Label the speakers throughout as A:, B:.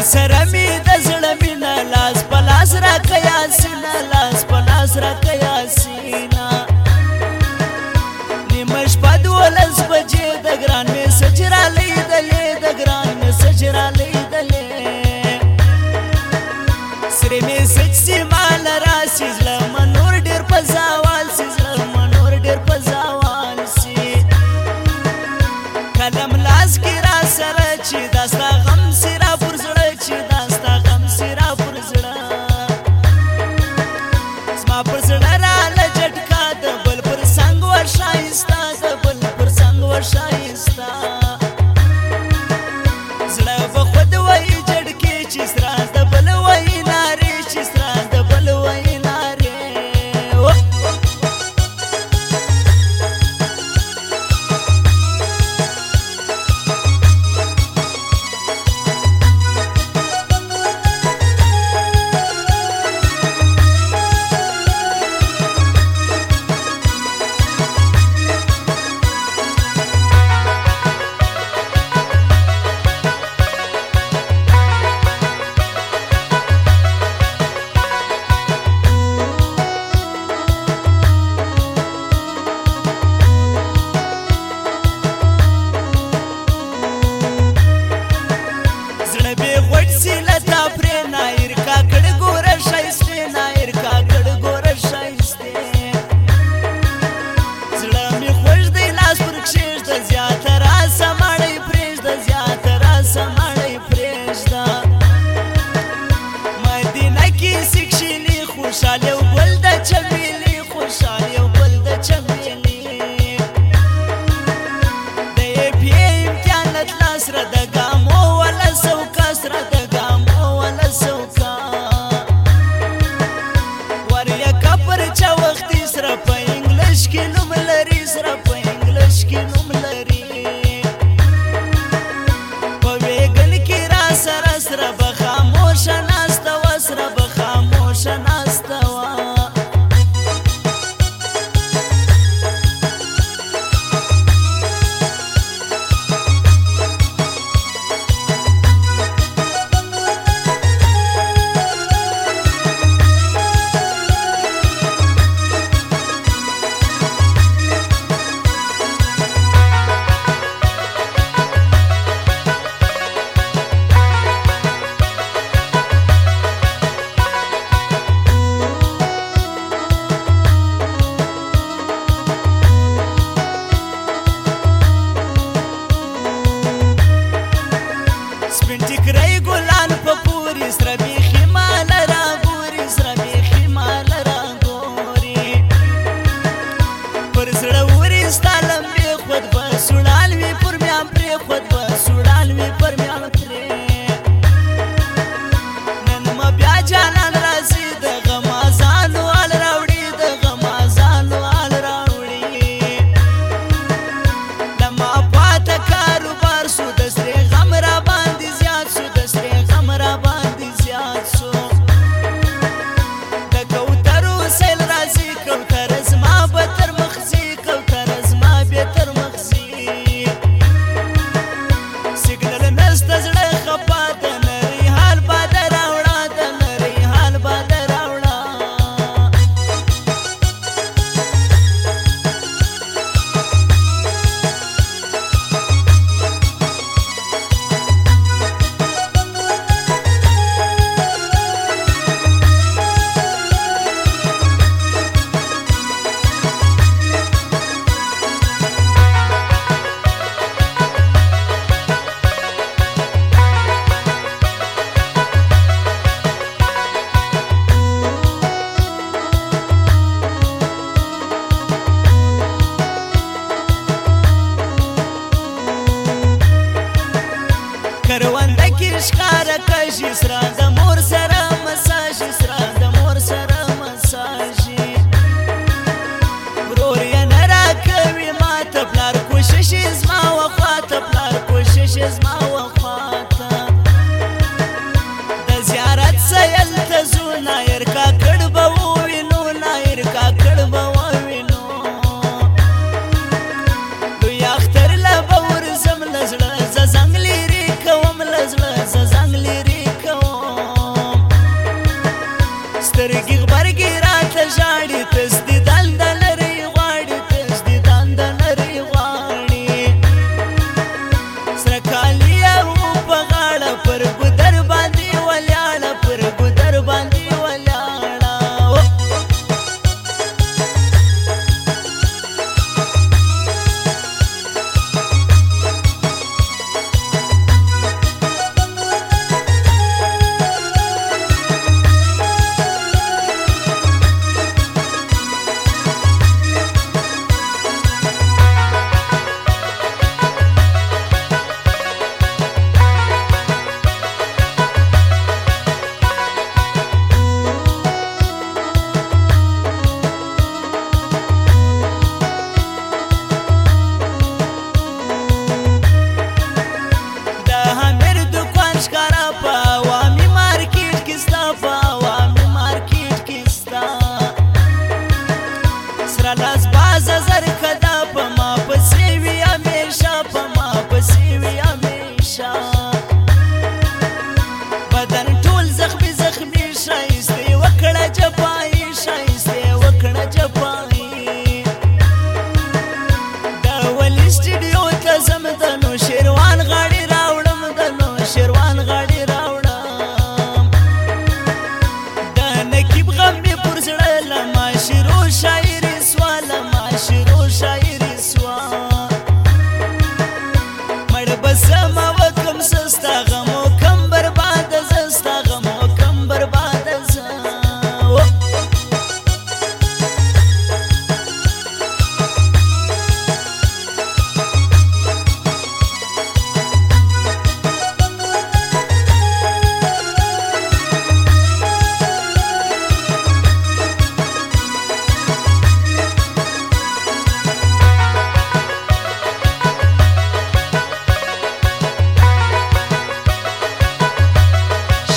A: سره می د زړه مینه لاس په لاس راکه یاسینه لاس په لاس راکه یاسینه نیمه شپه 12 بجې د ګران میسج رالیدلې د ګران میسج رالیدلې سره میسج سی مال راسي زړه منور ډېر په زاوال سي زړه منور ډېر په زاوال سي قلم لاس کې را سره چې داستا غم سي را پر زړه چې داستا غم سي را پر زړه زما پر زړه را لجټکا د بل پر څنګ ورشایستا د بل پر څنګ ورشایستا زړه به خود وایي جړکې چې سره د بل وایي نارې چې سره د بل وایي نارې خوشحال یو گل د چمیلی خوشحال یو گل د چمیلی د پی امتحانت لاس را د ګامو ولا سوکا سره د ګامو ولا سوکا وریا کپر چا وخت سره په انګلیش کې نوم لري سره په انګلیش کې نوم لري په ویګل کې را سره سره بخاموش ناست و سره بخاموش ناست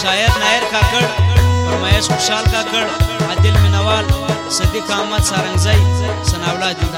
B: شاعر نایر کاکړ فرمایش خوشحال کاکړ عادل منوال صدیق احمد سارنگزی ثناء الله